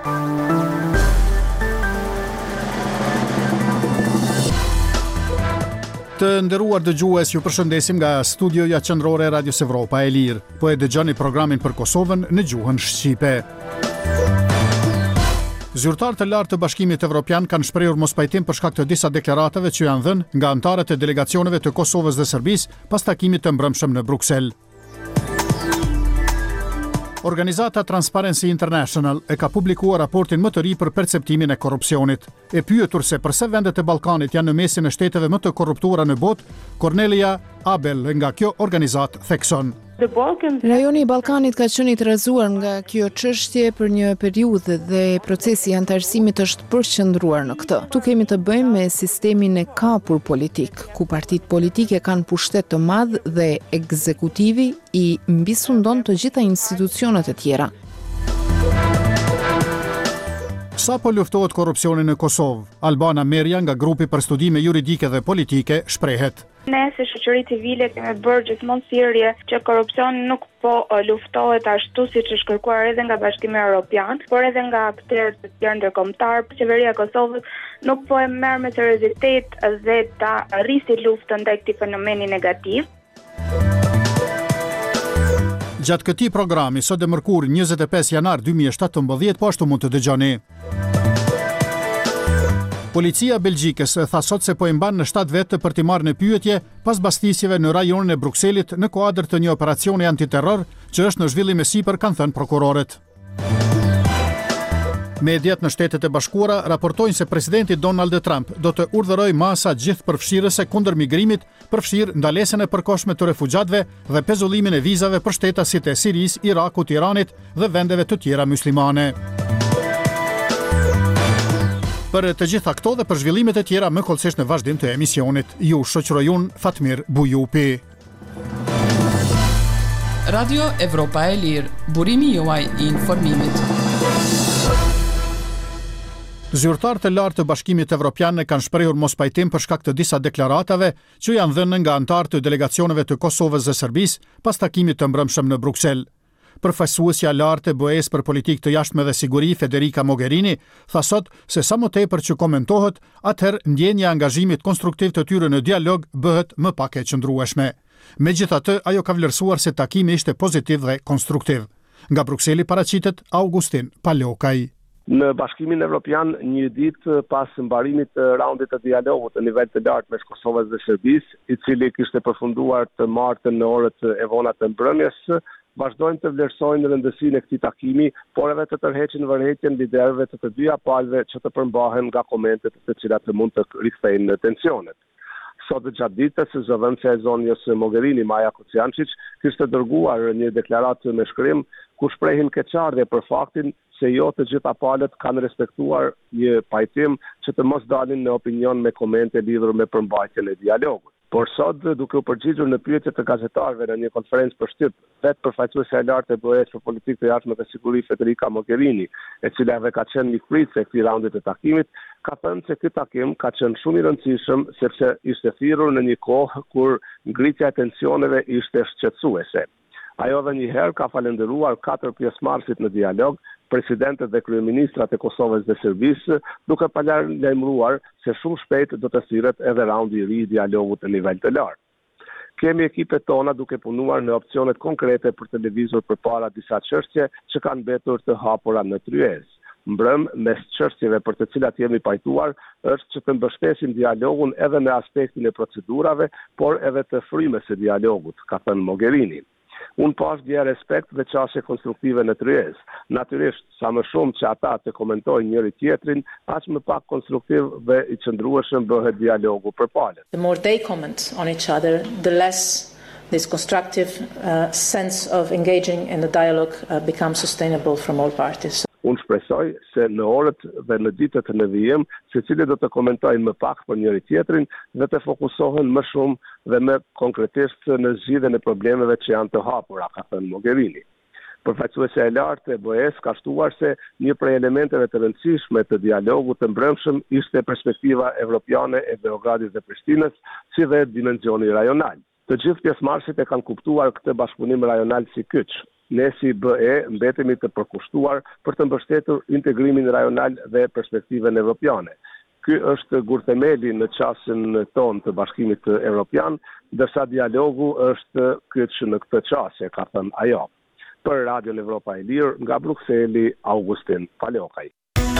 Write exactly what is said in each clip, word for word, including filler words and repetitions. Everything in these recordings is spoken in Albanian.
Të nderuar dëgjues, ju përshëndesim nga studioja qendrore e Radios Evropa e Lirë. Po e dëgjoni programin për Kosovën në gjuhën shqipe. Zyrtarë të lartë të Bashkimit Evropian kanë shprehur mospajtim për shkak të disa deklaratave që janë dhënë nga anëtarët e delegacioneve të Kosovës dhe Serbisë pas takimit të mbrëmshëm në Bruksel. Organizata Transparency International e ka publikuar raportin më të ri për perceptimin e korrupsionit. E pyetur se pse vendet e Ballkanit janë në mesin e shteteve më të korruptuara në botë, Cornelia Abel nga kjo organizatë thekson: Rajoni i Ballkanit ka qenë i tërhezuar nga kjo çështje për një periudhë dhe procesi i antarësimit është përqendruar në këtë. Tu kemi të bëjmë me sistemin e kapur politik, ku partitë politike kanë pushtet të madh dhe ekzekutivi i mbisundon të gjitha institucionet e tjera. Sa po luftohet korrupsioni në Kosovë? Albana Merja nga grupi për studime juridike dhe politike shprehet: Ne si shoqëri civile kemi bërë gjithmonë thirrje që korrupsioni nuk po luftohet ashtu siç është kërkuar edhe nga Bashkimi Evropian, por edhe nga aktorët të tjerë ndërkombëtar. Qeveria e Kosovës nuk po e merr me seriozitet dhe ta rrisi luftën ndaj këtij fenomeni negativ. Gjatë këtij programi, sot e mërkur njëzet e pesë janar dy mijë e shtatëmbëdhjetë, po ashtu mund të dëgjoni. Policia Belgjikës tha sot se po i mban në shtat vetë për t'i marrë në pyetje pas bastisjeve në rajonin e Brukselit në kuadër të një operacioni antiterror që është në zhvillim e sipër, kanë thënë prokurorët. Mediat në Shtetet e Bashkuara raportojnë se presidenti Donald Trump do të urdhërojë masa gjithë përfshirëse kundër migrimit, përfshir ndalesën e përkohshme të refugjatëve dhe pezullimin e vizave për shtetasit e Sirisë, Irakut, Iranit dhe vendeve të tjera muslimane. Për të gjitha këto dhe për zhvillimet e tjera më kollësisht në vazhdim të emisionit, ju shoqëroj unë Fatmir Bujupi. Radio Evropa e Lirë, burimi juaj i informimit. Zyrtarë të lartë të Bashkimit Evropian kanë shprehur mospajtim për shkak të disa deklaratave që janë dhënë nga anëtarë të delegacioneve të Kosovës dhe Serbisë pas takimit të mbrëmshëm në Bruksel. Përfaqësuesja lartë e B E S për politikë të jashtme dhe siguri, Federica Mogherini, tha sot se sa më tepër që komentohet, atëherë ndjenja e angazhimit konstruktiv të tyre në dialog bëhet më pak e qëndrueshme. Megjithatë, ajo ka vlerësuar se takimi ishte pozitiv dhe konstruktiv. Nga Brukseli paraqitet Augustin Palokaj. Në Bashkimin Evropian, një ditë pas mbarimit të raundit të dialogut në nivel të lartë mes Kosovës dhe Serbisë, i cili kishte përfunduar të martën në orët e vona të mbrëmjes, vazhdojnë të vlerësojnë rëndësinë e këtij takimi, por edhe të tërheqin vërejtjen liderëve të të dyja palëve që të përmbahen nga komentet të cilat mund të rikthejnë tensionet. Sot gjatë ditës, zëvendësja e zonjës Mogherini, Maja Kocijancic, kishte dërguar një deklaratë me shkrim ku shprehin keqardhje për faktin se jo të gjitha palët kanë respektuar një pajtim që të mos dalin në opinion me komente lidhur me përmbajtjen e dialogut. Por sot, duke u përgjigjur në pyetje të gazetarëve në një konferencë për shtyp, vetë përfaqësuesja e lartë e B E S për politikë të jashtme dhe siguri, Federica Mogherini, e cila edhe ka qenë një fritse e këtij raundi të takimit, ka thënë se ky takim ka qenë shumë i rëndësishëm sepse ishte thirrur në një kohë kur ngritja e tensioneve ishte shqetësuese. Ajo edhe një herë ka falendëruar katër pjesëmarrësit në dialog, presidentët dhe kryeministrat e Kosovës dhe Serbisë, duke palajmëruar se shumë shpejt do të thirret edhe raundi i ri i dialogut në nivel të lartë. Kemi ekipet tona duke punuar në opsionet konkrete për të lëvizur përpara disa çështje që kanë mbetur të hapura në tryezë. Mbrëm mes çështjeve për të cilat jemi pajtuar është që të mbështesim dialogun edhe në aspektin e procedurave, por edhe të frymës së dialogut, ka thënë Mogherini. Unë pash dje respekt dhe qasje konstruktive në tryezë. Natyrisht, sa më shumë që ata të komentojnë njëri tjetrin, aq më pak konstruktiv dhe i qëndrueshëm bëhet dialogu për palët. The more they comment on each other, the less this constructive uh, sense of engaging in the dialogue uh, becomes sustainable from all parties. Unë shpresoj se në orët dhe në ditët në vijim, secili do të komentojnë më pak për njëri tjetrin dhe të fokusohen më shumë dhe më konkretisht në zgjidhjen e problemeve që janë të hapura, ka thënë Mogherini. Përfaqësuesja e lartë e B E S ka shtuar se një prej elementeve të rëndësishme të dialogut të mbrëmshëm ishte perspektiva evropiane e Beogradit dhe Prishtinës, si dhe dimensioni rajonal. Të gjithë pjesëmarrësit e kanë kuptuar këtë bashkëpunim rajonal si kyç. ne si B E mbetemi të përkushtuar për të mbështetur integrimin rajonal dhe perspektiven evropiane. Ky është gurthemeli në qasjen tonë të Bashkimit Evropian, ndërsa dialogu është kyç në këtë qasje, ka thënë ajo. Për Radion Evropa e Lirë, nga Brukseli, Augustin Falokaj.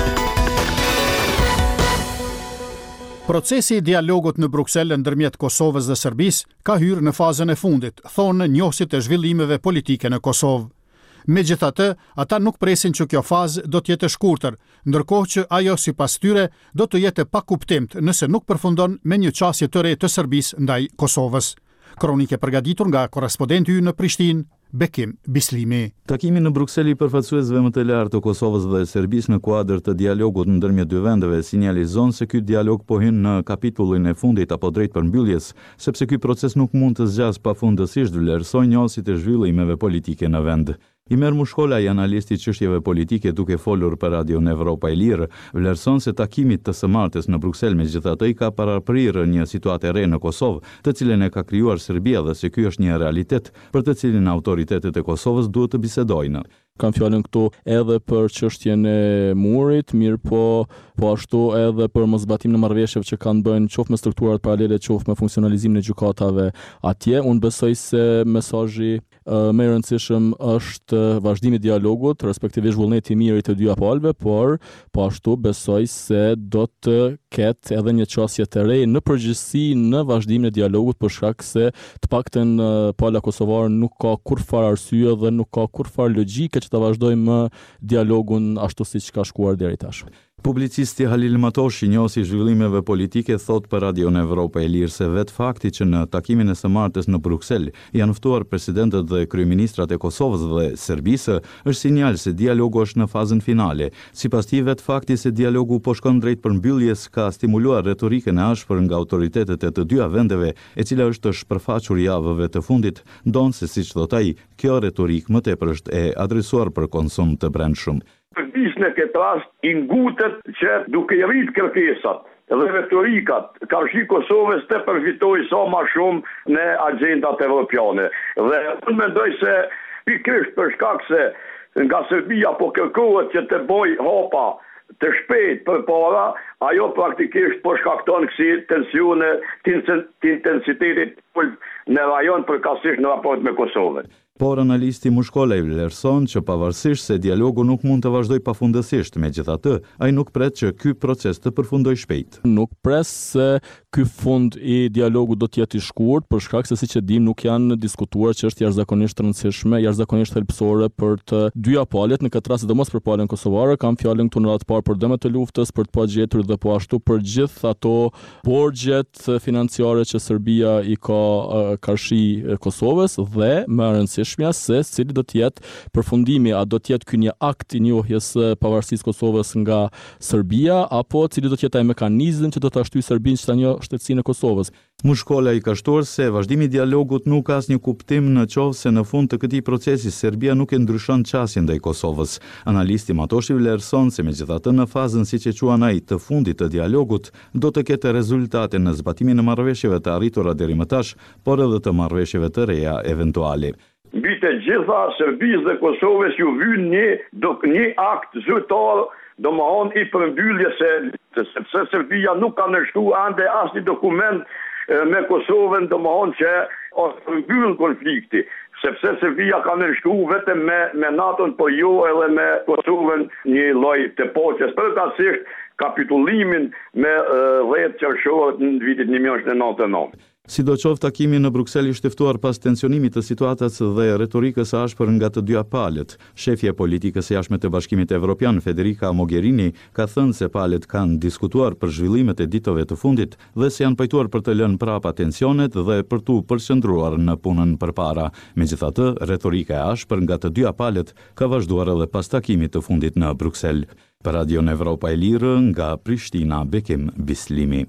Procesi i dialogut në Bruksel ndërmjet Kosovës dhe Serbisë ka hyrë në fazën e fundit, thonë njohësit e zhvillimeve politike në Kosovë. Megjithatë, ata nuk presin që kjo fazë do të jetë e shkurtër, ndërkohë që ajo sipas tyre do të jetë pa kuptimt nëse nuk përfundon me një qasje të re të Serbisë ndaj Kosovës. Kronike përgatitur nga korrespondenti ynë në Prishtinë, Bekim Bislimi. Takimi në Bruksel i përfaqësuesve më të lartë të Kosovës dhe Serbisë në kuadër të dialogut ndërmjet dy vendeve sinjalizon se ky dialog po hyn në kapitullin e fundit apo drejt përmbylljes, sepse ky proces nuk mund të zgjasë pafundësisht, vlerësojnë njohësit e zhvillimeve politike në vend. Imer Mushkola, i analisti çështjeve politike, duke folur për Radion Evropa e Lirë, vlerëson se takimi të së martes në Bruksel megjithatë i ka paraprirë një situatë e re në Kosovë, të cilën e ka krijuar Serbia dhe se ky është një realitet për të cilin autoritetet e Kosovës duhet të bisedojnë. Kam fjalën këtu edhe për çështjen e murit, mirë po po ashtu edhe për mosbatimin e marrëveshjeve që kanë bënë qoftë me strukturat paralele, qoftë me funksionalizimin e gjykatave atje. Unë besoj se mesazhi më i rëndësishëm është vazhdimi i dialogut, respektivisht vullneti i mirë të dy palëve, por po ashtu besoj se do të ketë edhe një çështje të re në përgjithësi në vazhdimin e dialogut, për shkak se të paktën pala kosovare nuk ka kurrfarë arsye dhe nuk ka kurrfarë logjike që ta vazhdojmë dialogun ashtu siç ka shkuar deri tash. Publicisti Halil Matoshi, njohësi zhvillimeve politike, thot për Radion Evropa e Lirë se vetë fakti që në takimin e së martes në Bruksel janë ftuar presidentët dhe kryeministrat e Kosovës dhe Serbisë është sinjal se dialogu është në fazën finale. Sipas tij, vetë fakti se dialogu po shkon drejt përmbylljes ka stimuluar retorikën e ashpër nga autoritetet e të dyja vendeve, e cila është shpërfaqur javëve të fundit, ndonse siç thot ai, kjo retorikë më tepër është e adresuar për konsum të brendshëm. Përdis në këtë rast i ngutet që duke i rrit kërkesat dhe retorikat, Karshi Kosovës të përfitoj sa ma shumë në agendat evropiane. Dhe unë mendoj se pikërisht për shkak se nga Serbia po kërkohet që të bëj hapa të shpejt për para, ajo praktikisht po shkakton kësi tensione të intensitetit në rajon përkatësisht në raport me Kosovën. Por analisti Mushkola i vlerëson që pavarësisht se dialogu nuk mund të vazhdoj pafundësisht, megjithatë, ai nuk pret që ky proces të përfundoj shpejt. Nuk pres se ky fund i dialogut do të jetë i shkurt, për shkak se siç e dim nuk janë diskutuar çështje jashtëzakonisht të rëndësishme, jashtëzakonisht thelbësore për të dyja palët, në këtë rast sidomos për palën kosovare. Kam fjalën këtu në radhë të parë për dëmet të luftës, për të pagjetur dhe po ashtu për gjithë ato borxhet financiare që Serbia i ka uh, karshi Kosovës dhe më rëndësishme se cili do të jetë përfundimi, a do të jetë ky një akt i njohjes së pavarësisë Kosovës nga Serbia, apo cili do të jetë ai mekanizëm që do ta shtyjë Serbinë që ta njohë shtetësinë e Kosovës. Mushkola i ka shtuar se vazhdimi i dialogut nuk ka asnjë kuptim në qoftë se në fund të këtij procesi Serbia nuk e ndryshon qasjen ndaj Kosovës. Analisti Matoshi vlerëson se megjithatë në fazën siç e quan ai të fundit të dialogut do të ketë rezultate në zbatimin e marrëveshjeve të arritura deri më tash, por edhe të marrëveshjeve të reja eventuale. Mbi të gjitha Serbisë dhe Kosovës ju vyn një, një akt zyrtar, domethënë i përmbylljes se sepse Serbia nuk ka ndërtuar ande asnjë dokument me Kosovën, domethënë që është përmbyll konflikti, sepse Serbia ka ndërtuar vetëm me me NATO-n, por jo edhe me Kosovën një lloj të poçës, përkatësisht kapitullimin me dhjetë qershor në vitin një mijë nëntëqind e nëntëdhjetë e nëntë. Sidoqoftë, takimi në Bruksel ishte ftuar pas tensionimit të situatës dhe retorikës së ashpër nga të dyja palët. Shefja e politikës së jashtme të Bashkimit Evropian, Federica Mogherini, ka thënë se palët kanë diskutuar për zhvillimet e ditëve të fundit dhe se janë pajtuar për të lënë prapa tensionet dhe për tu përqendruar në punën përpara. Megjithatë, retorika e ashpër nga të dyja palët ka vazhduar edhe pas takimit të fundit në Bruksel. Për Radion Evropa e Lirë, nga Prishtina, Bekim Bislimi.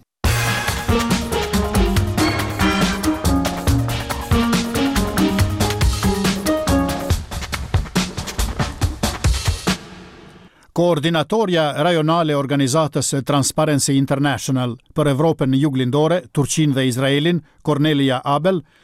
Koordinatorja rajonale e organizatës Transparency International për Evropën në Juglindore, Turqinë dhe Izraelin, Cornelia Abel,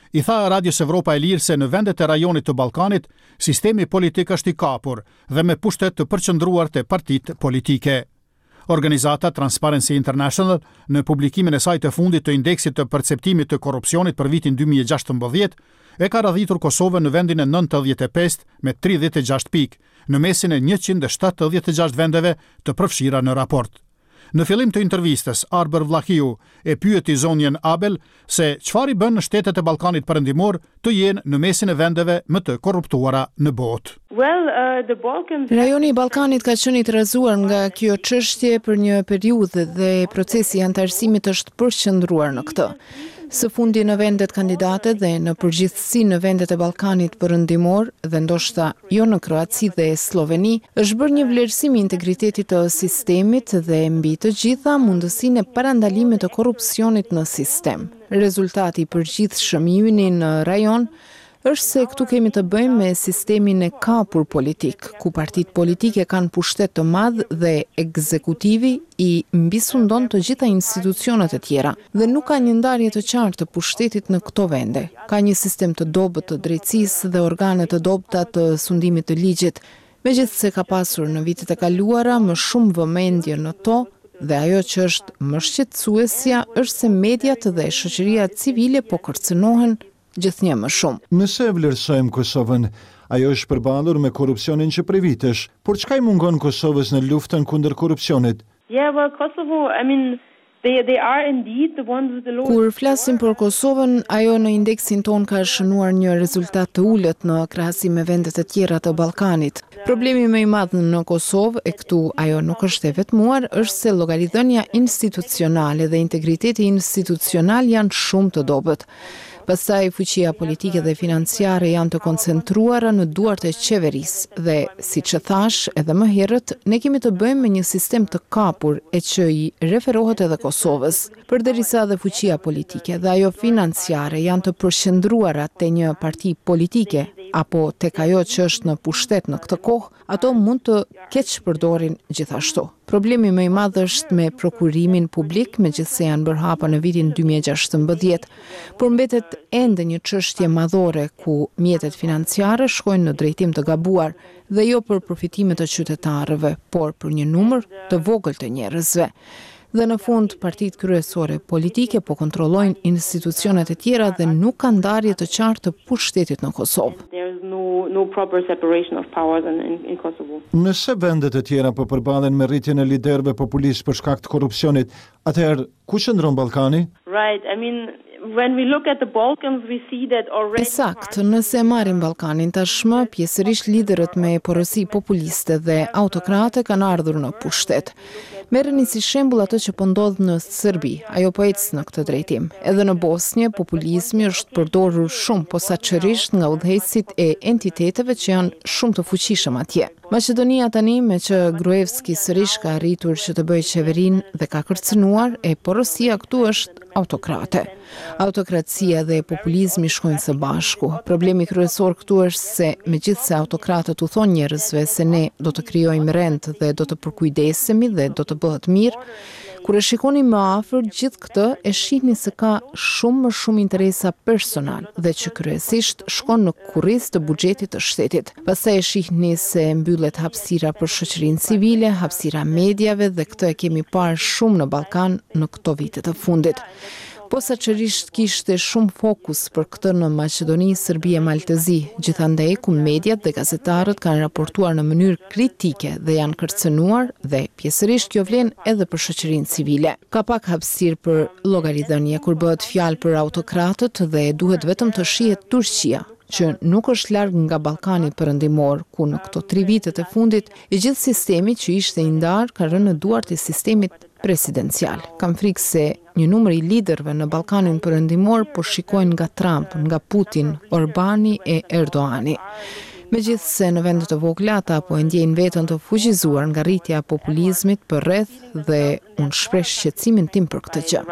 I tha Radios Evropa e Lirë se në vendet e rajonit të Ballkanit, sistemi politik është i kapur dhe me pushtet të përqendruar te partitë politike. Organizata Transparency International, në publikimin e saj të fundit të indeksit të perceptimit të korrupsionit për vitin dy mijë e gjashtëmbëdhjetë, e ka radhitur Kosovën në vendin e nëntëdhjetë e pestë me tridhjetë e gjashtë pikë, në mesin e njëqind e shtatëdhjetë e gjashtë vendeve të përfshira në raport. Në fillim të intervistës, Arber Vlahiu e pyeti zonjën Abel se çfarë i bën në shtetet e Ballkanit Perëndimor të jenë në mesin e vendeve më të korruptuara në botë. Well, uh, the Balkans... Rajoni i Ballkanit ka qenë i tërëzuar nga kjo çështje për një periudhë dhe procesi i antarësimit është përqendruar në këtë. Së fundi në vendet kandidate dhe në përgjithësi në vendet e Ballkanit Perëndimor dhe ndoshta jo në Kroaci dhe Sloveni, është bërë një vlerësim i integritetit të sistemit dhe mbi të gjitha mundësinë e parandalimit të korrupsionit në sistem. Rezultati i përgjithshëm i yni në rajon është se këtu kemi të bëjmë me sistemin e kapur politik, ku partitë politike kanë pushtet të madh dhe ekzekutivi i mbisundon të gjitha institucionet e tjera dhe nuk ka një ndarje të qartë të pushtetit në këto vende. Ka një sistem të dobët të drejtësisë dhe organe të dobëta të sundimit të ligjit, megjithse ka pasur në vitet e kaluara më shumë vëmendje në to, dhe ajo që është më shqetësuesja është se mediat dhe shoqëria civile po kërcënohen gjithnjë më shumë. Nëse e vlerësojmë Kosovën, ajo është përballur me korrupsionin që prej vitesh, por çka i mungon Kosovës në luftën kundër korrupsionit? Yeah, well, Kosovo, I mean, they they are indeed the ones with the lowest... Kur flasim për Kosovën, ajo në indeksin ton ka shënuar një rezultat të ulët në krahasim me vendet e tjera të Ballkanit. Problemi më i madh në Kosovë, e këtu ajo nuk është e vetmuar, është se llogaridhënia institucionale dhe integriteti institucional janë shumë të dobët. Pastaj fuqia politike dhe financiare janë të koncentruara në duart e qeverisë dhe, siç e thash edhe më herët, ne kemi të bëjmë me një sistem të kapur e që i referohet edhe Kosovës. Përderisa dhe fuqia politike dhe ajo financiare janë të përqendruara te një parti politike apo tek ajo që është në pushtet në këtë kohë, ato mund të keq përdorin gjithashtu. Problemi më i madh është me prokurimin publik, megjithse janë bërë hapa në vitin dy mijë e gjashtëmbëdhjetë, por mbetet ende një çështje madhore ku mjetet financiare shkojnë në drejtim të gabuar dhe jo për përfitimet të qytetarëve, por për një numër të vogël të njerëzve. Dhe në fund partitë kryesore politike po kontrollojnë institucionet e tjera dhe nuk ka ndarje të qartë të pushtetit në Kosovë. No, no proper separation of powers in, in, in Kosovo. Nëse vendet e tjera po përballen me rritjen e liderëve populistë për shkak të korrupsionit, atëherë ku qëndron Ballkani? Right, I mean when we look at the Balkans, we see that already... Esakt, nëse marrim Ballkanin tashmë, pjesërisht liderët me porosi populiste dhe autokrate kanë ardhur në pushtet. Merreni si shembull atë që po ndodh në Serbi, ajo po ecë në këtë drejtim. Edhe në Bosnjë, populizmi është përdorur shumë posaçërisht nga udhëheqësit e entiteteve që janë shumë të fuqishëm atje. Maqedonia tani, me që Gruevski sërish ka arritur që të bëjë qeverinë dhe ka kërcënuar, e porosia këtu është autokrate. Autokracia dhe populizmi shkojnë së bashku. Problemi kryesor këtu është se megjithse autokratët u thonë njerëzve se ne do të krijojmë rend dhe do të përkujdesemi dhe do të bëhet mirë, kur e shikoni më afër gjithë këtë, e shihni se ka shumë më shumë interesa personal dhe që kryesisht shkon në kurriz të buxhetit të shtetit. Pastaj e shihni se mbyllet hapësira për shoqërinë civile, hapësira mediave dhe këtë e kemi parë shumë në Ballkan në këto vite të fundit. Posaçërisht kishte shumë fokus për këtë në Maqedoni, Serbi e Maltezi, gjithandaj ku mediat dhe gazetarët kanë raportuar në mënyrë kritike dhe janë kërcënuar dhe pjesërisht kjo vlen edhe për shoqërinë civile. Ka pak hapësirë për llogaridhënie kur bëhet fjalë për autokratët dhe duhet vetëm të shihet Turqia, që nuk është larg nga Ballkani Perëndimor, ku në këto tri vitet e fundit i gjithë sistemi që ishte i ndarë ka rënë në duart e sistemit presidencial. Kam frikë se një numër i liderëve në Ballkanin Perëndimor po shikojnë nga Trump, nga Putin, Orbani e Erdoani. Megjithse në vende të vogla ata po e ndjejnë veten të fuqizuar nga rritja e populizmit për rreth dhe unë shpreh shqetësimin tim për këtë gjë.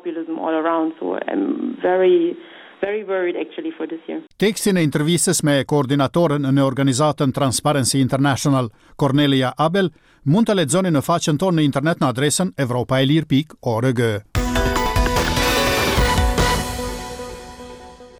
Very worried actually for this year. Tekstin e intervistës me koordinatorën në organizatën Transparency International, Cornelia Abel, mund të lexoni në faqen tonë në internet në adresën evropaelir pikë org.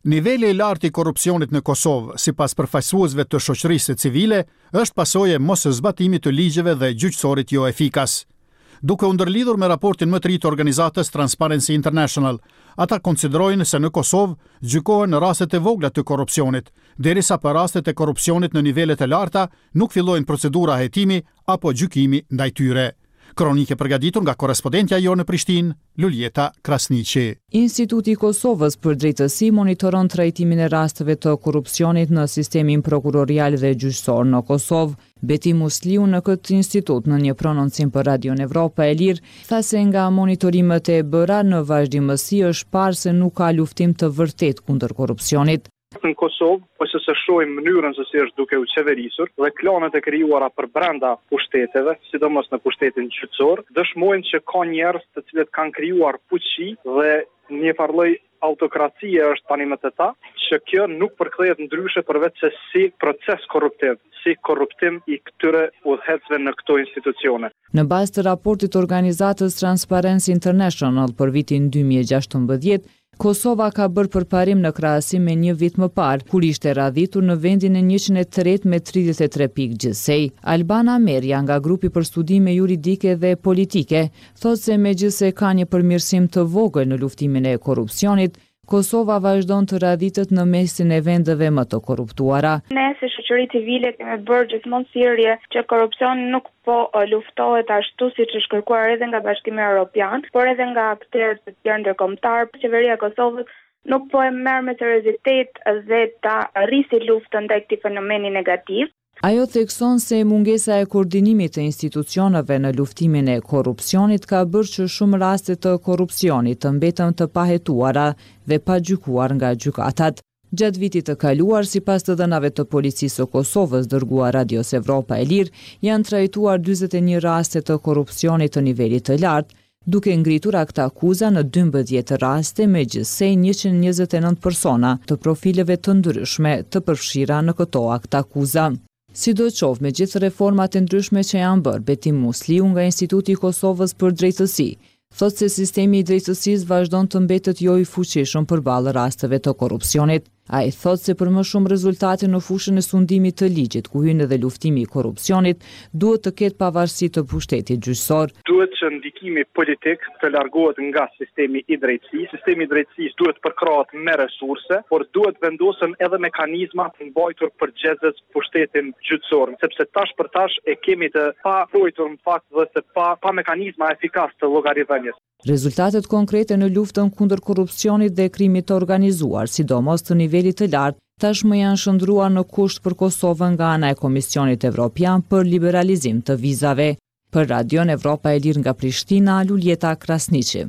Niveli i lartë i korrupsionit në Kosovë, sipas përfaqësuesve të shoqërisë civile, është pasojë e mos zbatimit të ligjeve dhe gjyqësorit jo efikas. Duke u ndërlidhur me raportin më të ri të organizatës Transparency International, ata konsiderojnë se në Kosovë gjykohen në rastet e vogla të korrupsionit, derisa për rastet e korrupsionit në nivelet e larta nuk fillojnë procedura hetimi apo gjykimi ndaj tyre. Kronike përgatitur nga korrespondentja jonë në Prishtinë, Luljeta Krasniqi. Instituti i Kosovës për drejtësi monitoron trajtimin e rasteve të korrupsionit në sistemin prokurorial dhe gjyqësor në Kosovë. Beti Musliu në këtë institut në një prononcim për Radion Evropa e Lirë tha se nga monitorimet e bëra në vazhdimësi është parë se nuk ka luftim të vërtet kundër korrupsionit. Në Kosovë, po që se shohim mënyrën se si është duke u qeverisur dhe klanet e krijuara për brenda pushteteve, sidomos në pushtetin gjyqësor, dëshmojnë që ka njerëz të cilët kanë krijuar fuqi dhe një farlloj autokracie është tani më të ta, që kjo nuk përkthehet ndryshe përveç se si proces korruptiv, si korruptim i këtyre udhëhecëve në këto institucione. Në bazë të raportit të organizatës Transparency International për vitin dy mijë e gjashtëmbëdhjetë, Kosova ka bërë përparim në krahasim me një vit më parë, kur ishte radhitur në vendin e njëqind e tretë me tridhjetë e tre pikë gjithsej. Albana Merja nga grupi për studime juridike dhe politike thotë se megjithëse ka një përmirësim të vogël në luftimin e korrupsionit, Kosova vazhdon të radhitet në mesin e vendeve më të korruptuara. Ne si shoqëri civile kemi bërë gjithmonë thirrje që korrupsioni nuk po luftohet ashtu siç është kërkuar edhe nga Bashkimi Evropian, por edhe nga aktorë të tjerë ndërkombëtar. Qeveria e Kosovës nuk po e merr me seriozitet dhe ta rrisi luftën ndaj këtij fenomeni negativ. Ajo thekson se mungesa e koordinimit të institucioneve në luftimin e korrupsionit ka bërë që shumë raste të korrupsionit të mbetën të pahetuara dhe pa gjykuar nga gjykatat. Gjatë vitit të kaluar, sipas të dhënave të policisë së Kosovës dërguar Radios Evropa e Lirë, janë trajtuar dyzet e një raste të korrupsionit të nivelit të lartë, duke ngritur akta akuza në dymbëdhjetë raste me gjithsej njëqind e njëzet e nëntë persona të profileve të ndryshme të përfshira në këto akta akuza. Sidoqoftë me gjithë reformat e ndryshme që janë bërë, Beti Musliu nga Instituti i Kosovës për drejtësi thotë se sistemi i drejtësisë vazhdon të mbetet jo i fuqishëm përballë rasteve të korrupsionit. Ai thotë se për më shumë rezultate në fushën e sundimit të ligjit, ku hyn edhe luftimi i korrupsionit, duhet të ketë pavarësi të pushtetit gjyqësor. Duhet që ndikimi politik të largohet nga sistemi i drejtësisë. Sistemi i drejtësisë duhet përkrahet me resurse, por duhet vendosen edhe mekanizma të mbajtur përgjegjës pushtetin gjyqësor, sepse tash për tash e kemi të paprojtur në fakt dhe se pa pa mekanizma efikas të llogaridhënies. Rezultatet konkrete në luftën kundër korrupsionit dhe krimit të organizuar, sidomos të nivelit të lartë, tashmë janë shndruar në kusht për Kosovën nga ana e Komisionit Evropian për liberalizim të vizave. Për Radion Evropa e Lirë nga Prishtina, Luljeta Krasniqi.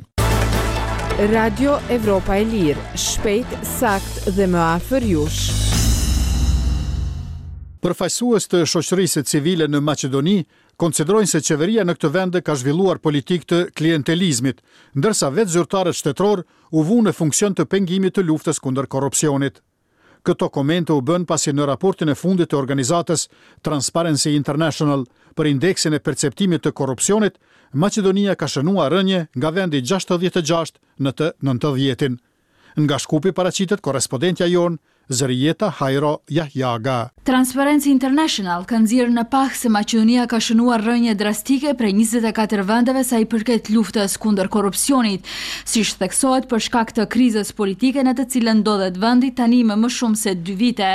Radio Evropa e Lirë, shpejt, sakt dhe më afër jush. Përfaqësues të shoqërisë civile në Maqedoni konsiderojnë se qeveria në këtë vend ka zhvilluar politikë të klientelizmit, ndërsa vetë zyrtarët shtetëror u vunë në funksion të pengimit të luftës kundër korrupsionit. Këto komente u bën pasi në raportin e fundit të organizatës Transparency International për indeksin e perceptimit të korrupsionit, Maqedonia ka shënuar rënje nga vendi gjashtëdhjetë e gjashtë në të nëntëdhjetin. Nga Shkupi paraqitet korrespondentja jon Zërijeta Hajro Jahjaga. Transparency International ka nxjerrë në pak se Maqedonia ka shënuar rënje drastike prej njëzet e katër vendeve sa i përket luftës kundër korrupsionit, siç theksohet për shkak të krizës politike në të cilën ndodhet vendi tani më më shumë se dy vite.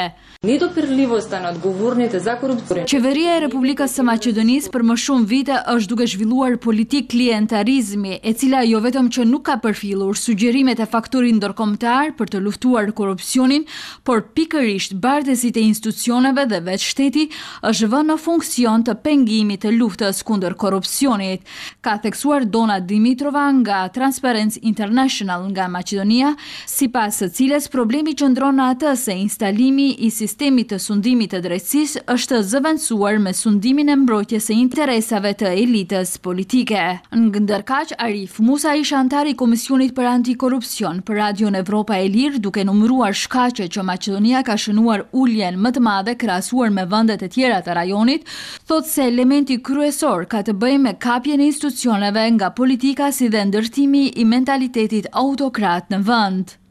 Qeveria e Republikës së Maqedonisë për më shumë vite është duke zhvilluar politikë klientarizmi, e cila jo vetëm që nuk ka përfillur sugjerimet e faktorit ndërkombëtar për të luftuar korrupsionin, por pikërisht bardhësit e institucioneve dhe vetë shteti është vënë në funksion të pengimit të luftës kundër korrupsionit, ka theksuar Dona Dimitrova nga Transparency International nga Maqedonia, sipas së cilës problemi qëndron në atë se instalimi i sistemit të sundimit të drejtësisë është zëvendësuar me sundimin e mbrojtjes së interesave të elitës politike. Ndërkaq, Arif Musa ishte antar i Komisionit për Antikorrupsion për Radion Evropa e Lirë, duke numëruar shkaqe që Maqedonia ka shënuar uljen më të madhe krahasuar me vendet e tjera të rajonit, thotë se elementi kryesor ka të bëjë me kapjen e institucioneve nga politika si dhe ndërtimi i mentalitetit autokrat në vend.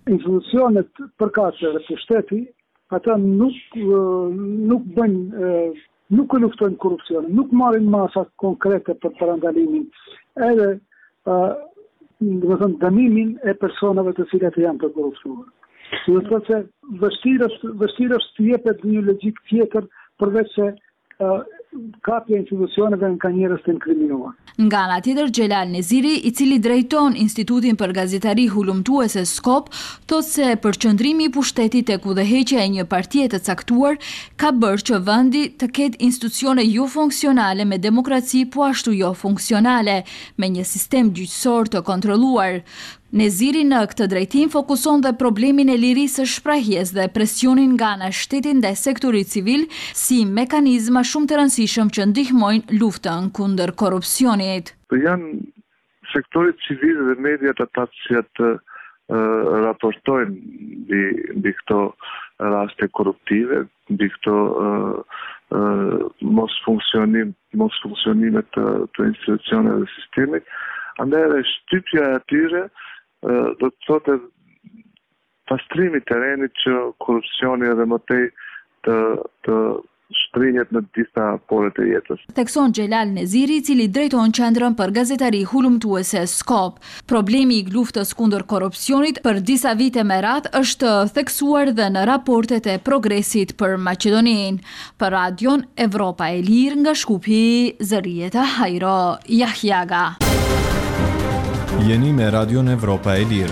institucionet përkatëse dhe pushteti, ata nuk nuk bëjnë nuk luftojnë korrupsionin, nuk marrin masa konkrete për parandalimin edhe do të thënë dënimin e personave të cilët janë të korruptuar. Do të thotë se vështirë vështirë është të jepet një logjik tjetër përveç se uh, kapja institucioneve nga njerëz të inkriminuar. Nga ana tjetër, Xhelal Neziri, i cili drejton Institutin për Gazetari Hulumtuese Skop, thotë se përqendrimi i pushtetit tek udhëheqja e një partie të caktuar ka bërë që vendi të ketë institucione jo funksionale me demokraci, po ashtu jo funksionale, me një sistem gjyqësor të kontrolluar. Neziri në këtë drejtim fokuson dhe problemin e lirisë së shprehjes dhe presionin nga ana shtetit ndaj sektorit civil si mekanizma shumë të rëndësishëm që ndihmojnë luftën kundër korrupsionit. Janë sektorit civil dhe mediat ata që të uh, raportojnë mbi mbi këto raste korruptive, mbi këto uh, uh, mos funksionim mos funksionime të, të institucioneve dhe sistemit. Andaj edhe shtypja e atyre do të thotë pastrimi i terrenit që korrupsioni edhe më tej të të shtrihet në disa pore të jetës. Thekson Xhelal Neziri, i cili drejton qendrën për gazetari hulumtuese Skop. Problemi i luftës kundër korrupsionit për disa vite me radhë është theksuar dhe në raportet e progresit për Maqedoninë. Për Radion Evropa e Lirë nga Shkupi, Zërieta Hajro Jahjaga. Jeni me Radion Evropa e Lirë.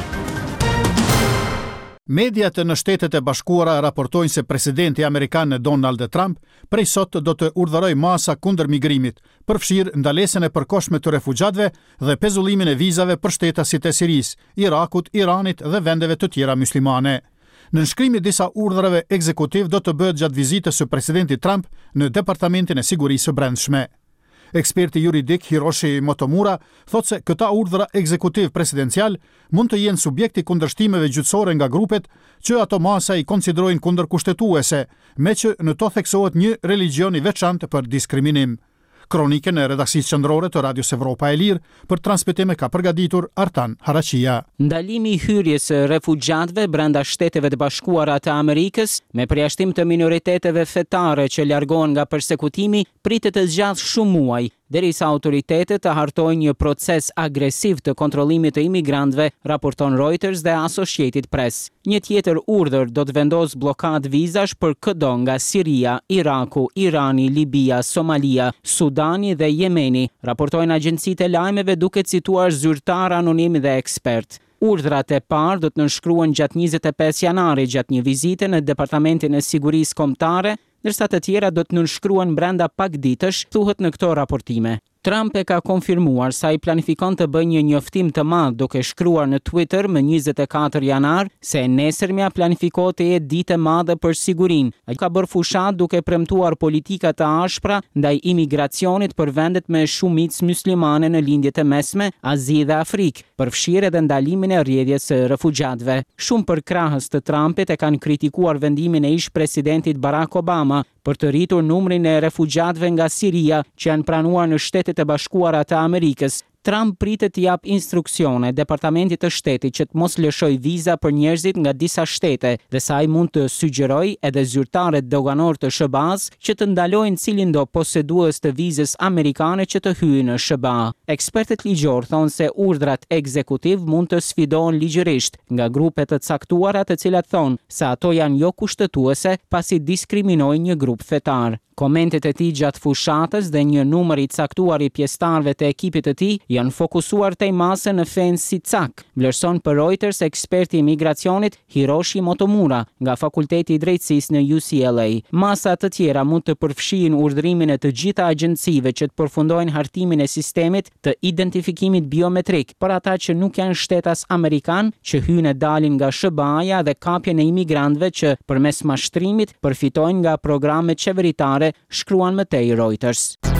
Mediat në Shtetet e Bashkuara raportojnë se presidenti amerikan Donald Trump prej sot do të urdhëroj masa kundër migrimit, përfshirë ndalesën e përkohshme të refugjatëve dhe pezullimin e vizave për shtetasit e Sirisë, Irakut, Iranit dhe vendeve të tjera muslimane. Në nënshkrimi disa urdhërave ekzekutiv do të bëhet gjatë vizitës së presidentit Trump në Departamentin e Sigurisë së Brendshme. Eksperti juridik Hiroshi Motomura thotë se këta urdhra ekzekutiv presidencial mund të jenë subjekti kundërshtimeve gjyqësore nga grupet që ato masa i konsiderojnë kundërkushtetuese, me që në to theksohet një religjion i veçantë për diskriminim. Kronikën e redaksisë qendrore të Radios Evropa e Lirë për transmetime ka përgatitur Artan Harachia. Ndalimi i hyrjes së refugjatëve brenda Shteteve të Bashkuara të Amerikës me përjashtim të minoriteteve fetare që largohen nga persekutimi pritet të zgjasë shumë muaj, derisa autoritetet të hartojnë një proces agresiv të kontrollimit të imigrantëve, raporton Reuters dhe Associated Press. Një tjetër urdhër do të vendos blokadë vizash për çdo nga Siria, Iraku, Irani, Libia, Somalia, Sudani dhe Jemeni, raportojnë agjencitë e lajmeve duke cituar zyrtar anonim dhe ekspert. Urdhrat e parë do të nënshkruhen gjatë njëzet e pesë janarit gjatë një vizite në Departamentin e Sigurisë Kombëtare, ndërsa të tjera do të nënshkruhen brenda pak ditësh, thuhet në këto raportime. Trump e ka konfirmuar sa i planifikon të bëjë një njoftim të madh duke shkruar në Twitter më njëzet e katër janar se e nesërmja planifikohet të jetë ditë e madhe për sigurinë. Ai ka bërë fushat duke premtuar politika të ashpra ndaj imigracionit për vendet me shumicë muslimane në lindjet e mesme, Azi dhe Afrikë, përfshirë edhe ndalimin e rrjedhjes së refugjatëve. Shumë përkrahës të Trumpit e kanë kritikuar vendimin e ish presidentit Barack Obama për të rritur numrin e refugjatëve nga Siria që janë pranuar në Shtetet e Bashkuara të Amerikës. Trump pritet të jap instruksione Departamentit të Shtetit që të mos lëshoj viza për njerëzit nga disa shtete dhe sa ai mund të sugjeroj edhe zyrtarët doganor të S B A-s që të ndalojnë cilin do posedues të vizës amerikane që të hyjë në S B A. Ekspertët ligjor thonë se urdhrat ekzekutiv mund të sfidohen ligjërisht nga grupe të caktuara të cilat thonë se ato janë jo kushtetuese pasi diskriminojnë një grup fetar. Komentet e tij gjatë fushatës dhe një numër i caktuar i pjesëtarëve të ekipit të tij janë fokusuar tej mase në fenë si cak, vlerëson për Reuters eksperti i migracionit Hiroshi Motomura nga Fakulteti i Drejtësisë në U C L A. Masa të tjera mund të përfshijnë urdhërimin e të gjitha agjencive që të përfundojnë hartimin e sistemit të identifikimit biometrik për ata që nuk janë shtetas amerikan që hyjnë e dalin nga S B A-ja dhe kapjen e imigrantëve që përmes mashtrimit përfitojnë nga programet qeveritare, shkruan më tej Reuters.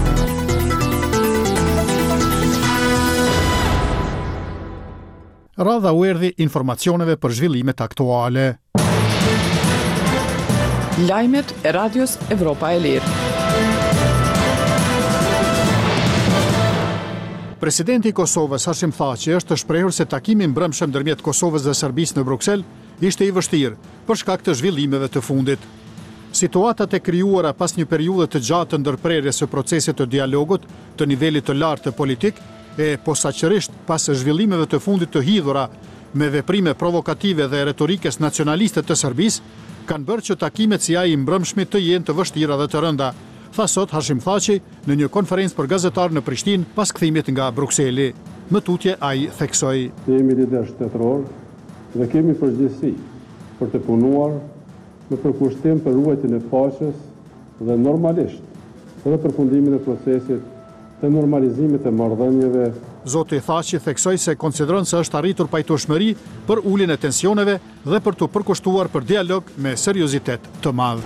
Radha u erdhi informacioneve për zhvillimet aktuale. Lajmet e Radios Evropa e Lirë. Presidenti i Kosovës Hashim Thaçi është shprehur se takimi mbrëmshëm ndërmjet Kosovës dhe Serbisë në Bruksel ishte i vështirë për shkak të zhvillimeve të fundit. Situatat e krijuara pas një periudhe të gjatë të ndërprerjes së procesit të dialogut të nivelit të lartë politik e posaçërisht pas zhvillimeve të fundit të hidhura me veprime provokative dhe retorikes nacionaliste të Serbisë, kanë bërë që takimet si ai i mbrëmshmit të jenë të vështira dhe të rënda, tha sot Hashim Thaçi në një konferencë për gazetarë në Prishtinë pas kthimit nga Brukseli. Më tutje ai theksoi: Ne jemi lider shtetëror dhe kemi përgjegjësi për të punuar në përkushtim për ruajtjen e paqes dhe normalisht për përfundimin e procesit të normalizimit të marrëdhënieve. Zoti Thaçi theksoi se konsideron se është arritur pajtueshmëri për uljen e tensioneve dhe për të përkushtuar për dialog me seriozitet të madh.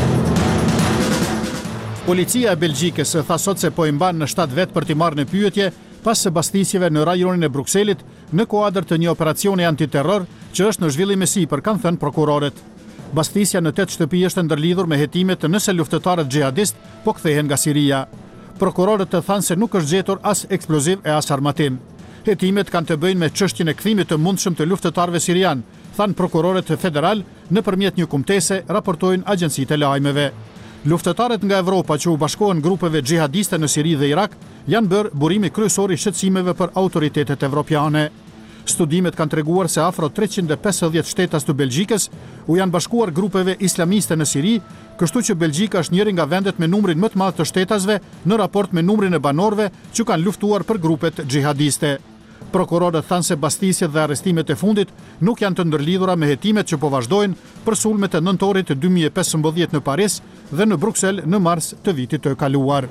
Policia e Belgjikës tha sot se po i mban në shtat vet për t'i marrë në pyetje pas së bastisjeve në rajonin e Brukselit në kuadër të një operacioni antiterror që është në zhvillim e sipër, kanë thënë prokurorët. Bastisja në tetë shtëpi është ndërlidhur me hetimet nëse luftëtarët xhihadist po kthehen nga Siria. Prokurorët të thanë se nuk është gjetur as eksploziv e as armatim. Hetimet kanë të bëjnë me çështjen e kthimit të mundshëm të luftëtarëve sirian, thanë prokurorët federal nëpërmjet një kumtese, raportojnë agjencitë e lajmeve. Luftëtarët nga Evropa që u bashkohen grupeve xhihadiste në Siri dhe Irak janë bërë burimi kryesor i shqetësimeve për autoritetet evropiane. Studimet kanë treguar se afro treqind e pesëdhjetë shtetas të Belgjikës u janë bashkuar grupeve islamiste në Siri, kështu që Belgjika është njëri nga vendet me numrin më të madh të shtetasve në raport me numrin e banorëve që kanë luftuar për grupet xhihadiste. Prokurorët thanë se bastisjet dhe arrestimet e fundit nuk janë të ndërlidhura me hetimet që po vazhdojnë për sulmet e nëntorit të dy mijë e pesëmbëdhjetë në Paris dhe në Bruksel në mars të vitit të kaluar.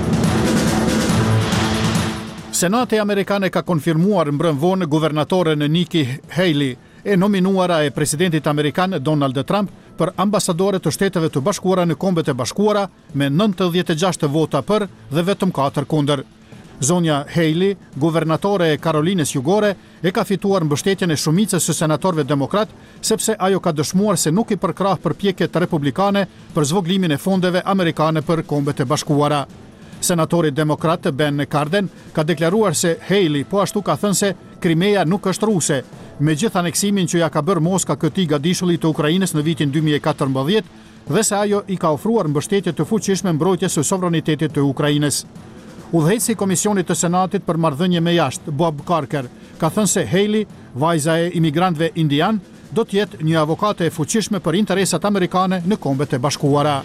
Senati amerikane ka konfirmuar mbrëmvonë guvernatoren Nikki Haley, e nominuara e presidentit amerikan Donald Trump për ambasadore të Shteteve të Bashkuara në Kombet e Bashkuara me nëntëdhjetë e gjashtë vota për dhe vetëm katër kundër. Zonja Haley, guvernatore e Karolinës Jugore, e ka fituar mbështetjen e shumicës së senatorëve demokrat, sepse ajo ka dëshmuar se nuk i përkrah përpjekjet republikane për zvogëlimin e fondeve amerikane për Kombet e Bashkuara. Senatori demokrat Ben Cardin ka deklaruar se Haley po ashtu ka thënë se Krimea nuk është ruse, me gjithë aneksimin që ja ka bërë Moska këtij gadishulli të Ukrainës në vitin dy mijë e katërmbëdhjetë dhe se ajo i ka ofruar mbështetje të fuqishme mbrojtjes së sovranitetit të Ukrainës. Udhëheqësi i Komisionit të Senatit për marrëdhënie me jashtë, Bob Corker, ka thënë se Haley, vajza e imigrantëve indian, do të jetë një avokate e fuqishme për interesat amerikane në Kombet e Bashkuara.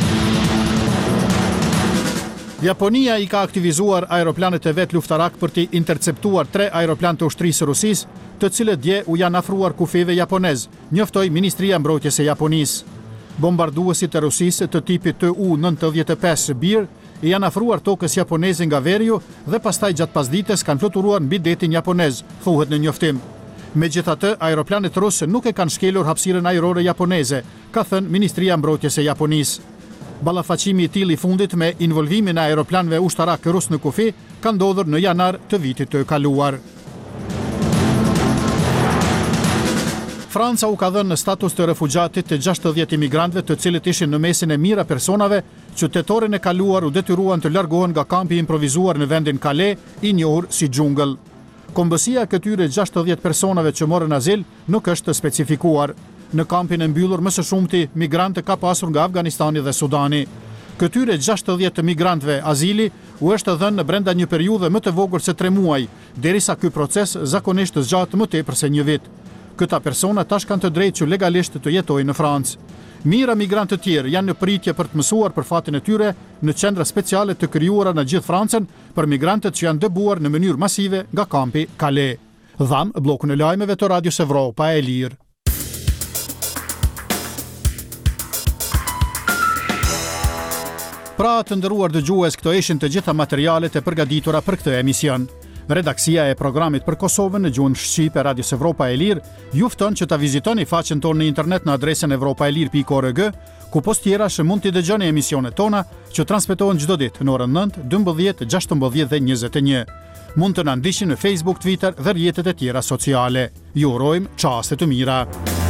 Japonia i ka aktivizuar aeroplanet e vet luftarak për t'i interceptuar tre aeroplan të ushtrisë rusisë, të cilët dje u janë afruar kufijve japonez, njoftoi Ministria e Mbrojtjes e Japonisë. Bombarduesit e Rusisë të tipit T U nëntëdhjetë e pesë Bir i janë afruar tokës japoneze nga veriu dhe pastaj gjatë pasdites kanë fluturuar mbi detin japonez, thuhet në njoftim. Megjithatë, aeroplanet rusë nuk e kanë shkelur hapësirën ajrore japoneze, ka thënë Ministria e Mbrojtjes e Japonisë. Ballafaqimi i tillë i fundit me involvimin e aeroplanëve ushtarak rus në kufi ka ndodhur në janar të vitit të kaluar. Franca u ka dhënë në status të refugjatit të gjashtëdhjetë imigrantëve të cilët ishin në mesin e mira personave që tetorin e kaluar u detyruan të largohen nga kampi improvisuar në vendin Calais, i njohur si xhungëll. Kombësia e këtyre gjashtëdhjetë personave që morën azil nuk është specifikuar. Në kampin e mbyllur më së shumti migrantë ka pasur nga Afganistani dhe Sudani. Këtyre gjashtëdhjetë migrantëve azili u është dhënë në brenda një periudhe më të vogël se tre muaj, derisa ky proces zakonisht zgjat më tepër se një vit. Këta persona tash kanë të drejtë që legalisht të jetojnë në Francë. Mira migrantë të tjerë janë në pritje për të mësuar për fatin e tyre në qendra speciale të krijuara në gjithë Francën për migrantët që janë dëbuar në mënyrë masive nga kampi Calais. Dham bllokun e lajmeve të Radios Evropa e Lirë. Pra të ndëruar dëgjues, këto ishin të gjitha materialet e përgatitura për këtë emision. Redaksia e programit për Kosovën në gjuhën shqipe Radios Evropa e Lirë ju fton që ta vizitoni faqen tonë në internet në adresën evropaelir pikë org, ku post tjera që mund t'i dëgjoni emisionet tona që transmetohen çdo ditë në orën nëntë, dymbëdhjetë, gjashtëmbëdhjetë dhe njëzet e një. Mund të na ndiqni në Facebook, Twitter dhe rrjetet e tjera sociale. Ju urojmë çaste të mira.